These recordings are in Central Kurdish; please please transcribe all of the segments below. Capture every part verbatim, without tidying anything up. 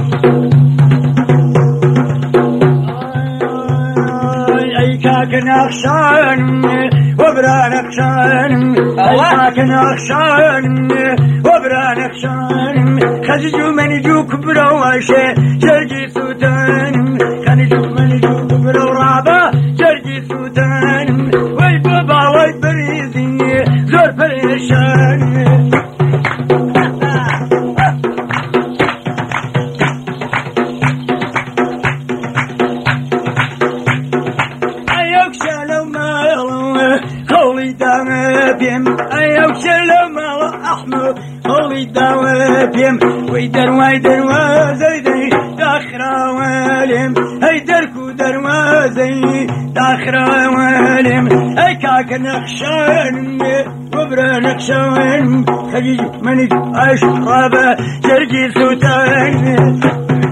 نخشان وبرا نخشان أياك نخشان وبرا نخشان خججو من جو كبرا واشي جرجي سودان خججو من جو كبرا ورابا جرجي سودان وي بابا وي بريزي زور بريشان ويدر ويدر وزيدي داخرا والم هيدر كودر وزي داخرا والم اي كاك نخشان وبرا نخشان خجيج مني اشرب جرجي سوتان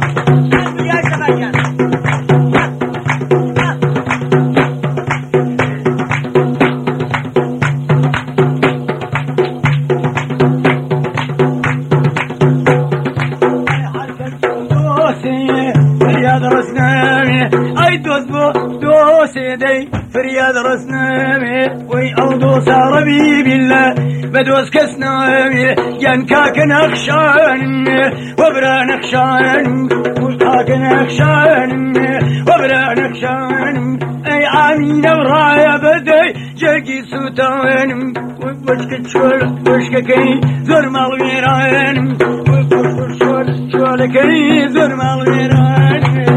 فرياد رسنامي وي أودوس عربي بالله بدوس كسنامي ينكاك نخشان وبرا نخشان وكاك نخشان وبرا نخشان أي عامين ورايا بدي جرقي سوتان وبشك شول بشك كي زور مالغيران وبشك شول شول كي زور مالغيران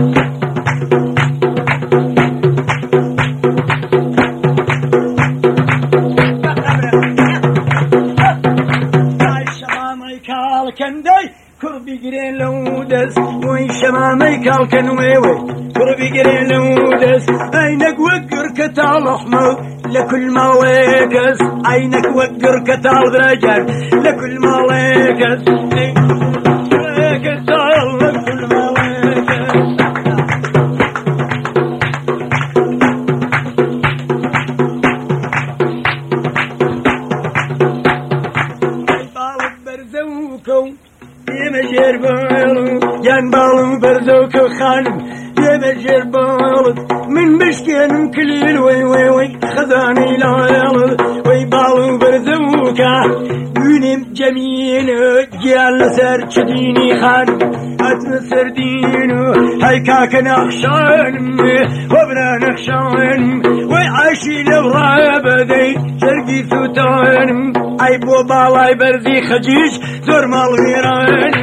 بيجرين لودس وين شمامي كالكن ويوي بيجرين لودس عينك وقر كتال احمر لكل ما ويكس عينك وقر كتال برجال لكل ما ويكس كتال لكل ما ويكس بالك برزوكم يمجر بالو جان بالو برزوك خانم يمجر بالو من مشكين كليل وي وي وي خذاني لا وي بالو برزوكا بنم جميل جال سر شديني خانم أتن سردينو هاي كاك نخشان وبنا نخشان وي عاشي لورا بدي شرقي سوتان اي بو بالاي برزي خجيج زور مالغيران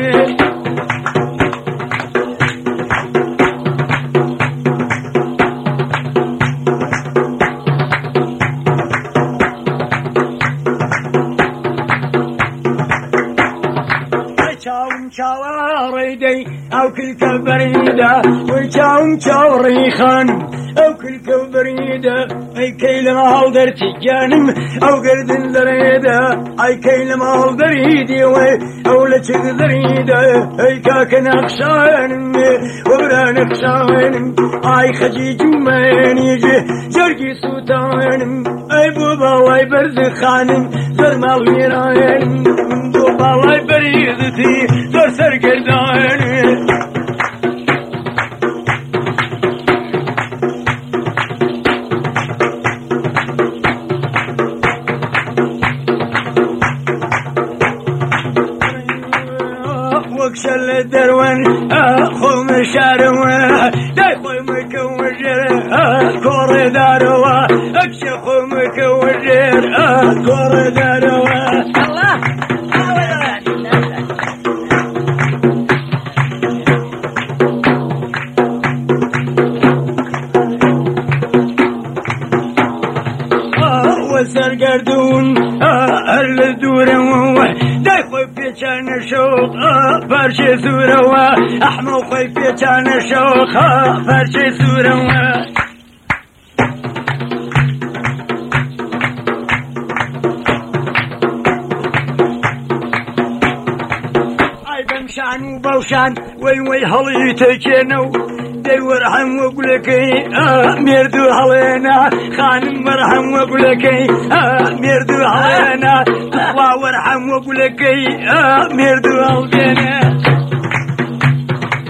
شاوريدي او كل كبريده وشاوم شاوري خانم او كل كبريده اي كيل ما درتي جانم او قرد دريده اي كيل ما دريدي وي او لتشق دريده اي كاك نخشان وبرا نخشان اي خجيج من يجي جرقي سوتان اي بوبا واي برز خانم زر مالويران بوبا واي بريدتي زر سرقردان وكشل الدروان اخو مشاروه دايخوي مكوجر كوري داروا اكشخو مكوجر كوري داروا الله سرگردون هر دورم دای خوی پیچان شوق فرش زورم احمو خوی پیچان شوق فرش زورم ای بمشان و بوشان وی وی هلی تکینو دور هم وقولكي ميردو علينا خانم مرحم وقولكي ميردو علينا تطلع ورحم وقولكي ميردو علينا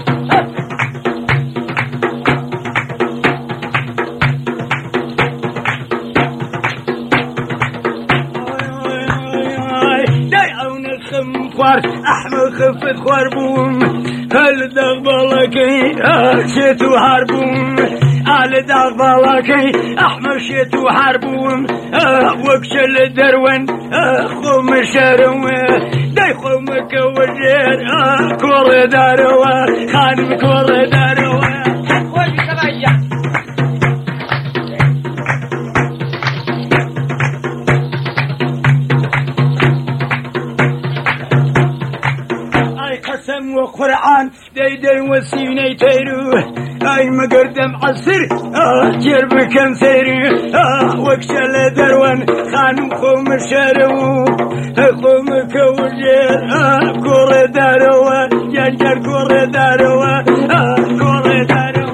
خود خربوم هل دغبلكي شيت وحربوم على دغبلكي احمر شيت وحربوم وكشل الدرون خو مشرو داي خو مكوجر كور دارو خانم كور دارو وقرآن ديدي وسيني تيرو اي مقردم عصر اه جرب كم سيري اه وكشل دروان خانم خوم شارو خوم كوجر اه كور دارو جنجر كور دارو اه كور دارو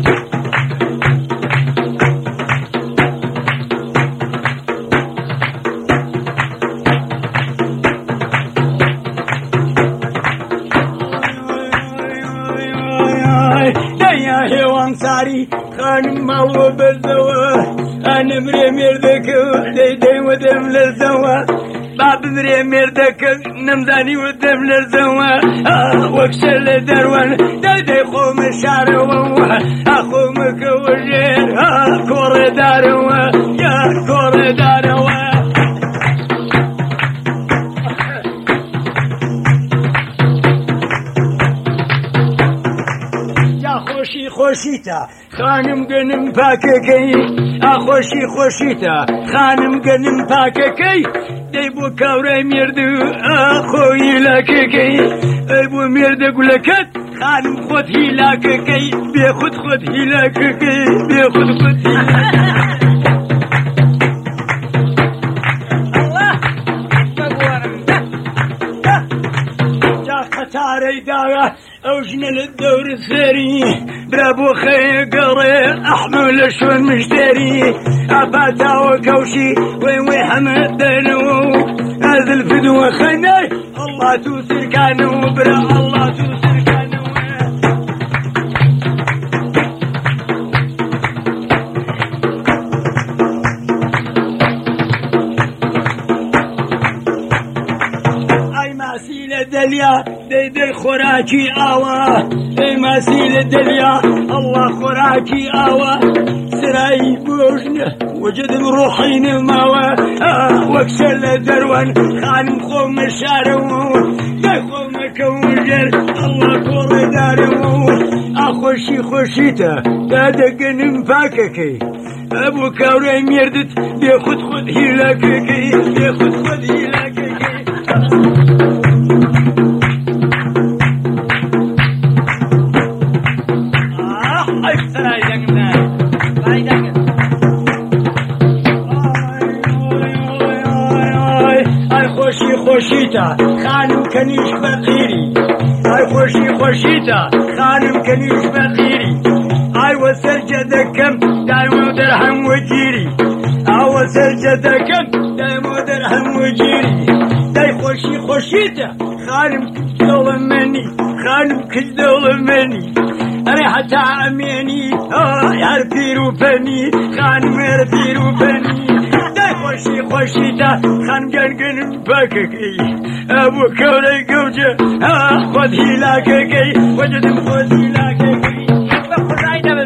ساري خانم مالو بالدواء انا مري مردك ديدي ودم للزواء باب مري مردك نمزاني ودم للزواء وكشل دروان ديدي خوم الشارو اخوم كوجير كور دارو يا كور دارو خوشیتا خانم گنم پاککی اخوشی خوشیتا خانم گنم پاککی دی بو کاوره میردو اخوی لککی ای بو مرد گلکت خانم خود هیلاککی بی خود خود هیلاککی بی خود خود هیلاککی تاري داغا اوجنا للدور الثري برابو خي قري احمل شون مشتري اباتا وكوشي وين وين حمد دنو هذا الفدوة خناي الله توسر كانوا برا الله توسر كانوا دليا ديدي خوراكي آوا اي ماسيل دليا الله خوراكي آوا سراي بوجنه وجد روحين الماوا آه وكسل دروان خانم خوم الشارو داي خوم كوجر الله كور دارو اخوشي خوشيتا دادقن مفاككي ابو كاوري ميردت بيخد خد هيلاككي بيخد خد هيلاككي خوشيتا خانم كنيش بقيري اي خوشي خوشيتا خانم كنيش بقيري اي وسرجدكم دايما درهم وجيري او وسرجدكم دايما درهم وجيري داي خوشي خوشيتا خانم كجدول مني خانم كجدول مني انا حتى عميني اه يرفيرو فني خانم يرفيرو فني خوشي خوشيتا خان جنجن باككي ابو كوري قوجه خذ هلاككي وجد خذ هلاككي خذ عينه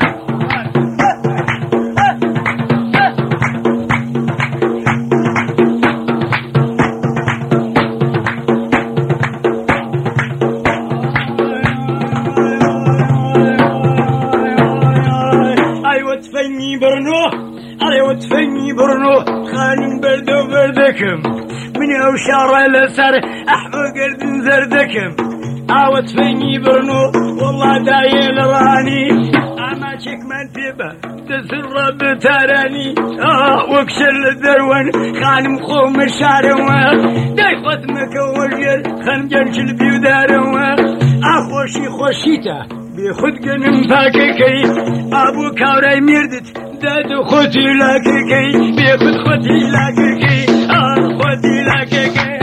ايوه تفني برنو ايوه تفني برنو خانم بردو بردكم من اوشار الاسر احمق قلب زردكم عاوت فيني برنو والله دايل راني اما شك من تبه تسر بتراني اه وكشل الدرون خانم خوم الشارع داي ختمك وجل خان جنشل بيودارو اخوشي خوشيتا بيخد قنم فاككي ابو كاوري ميردت دادو خدي لاككي بيخد خدي لاككي اه خدي لاككي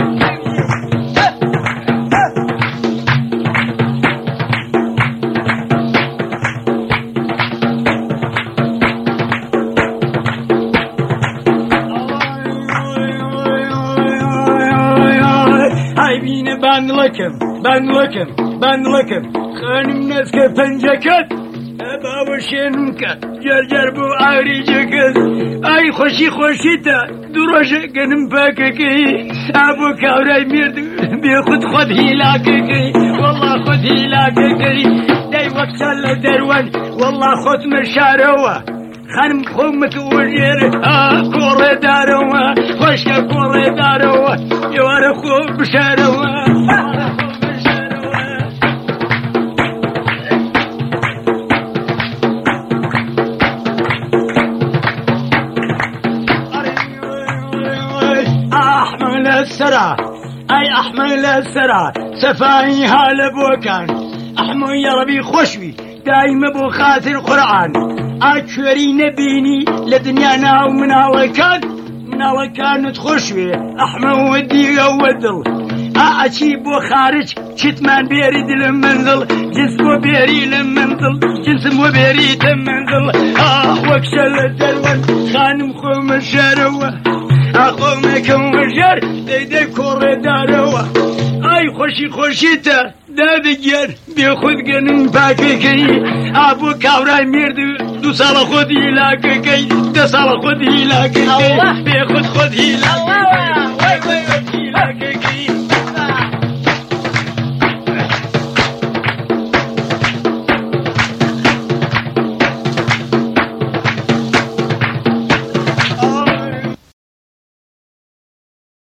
هاي بين بان لكم بان لكم بان لكم خانم نسك پنجكت ابا وشنك جرجر بو عاري جكت اي خوشي خوشي تا دروج گنم پاككي ابو كاوراي ميرد بيخد خد هلاككي والله خد هلاككي داي وقتل دروان والله خد مرشاروا خانم خمت وجير آه كوري داروا خوشك كوري داروا يوار خوب بشاروا أحمل السرى أي أحمل السرى سفاهي هالبوكان أحمل يا ربي خوشوي دايما بو خاطر قرآن أكوري نبيني لدنيانا ومناوكان مناوكان تخشوي أحمل ودي ودل أعشي بو خارج شتمان بيري دل منزل جسمو بيري لمنزل جسمو بيري تمنزل آه وكشل الدلوان خانم خوم الشروة أخومكم وجر ديدي كوري داروا أي خوشي خوشيتا دادجر بيخود قنم باككي أبو كاوراي ميردو دو سال خود هلاككي دو سال خود هلاككي بيخود خود هلاككي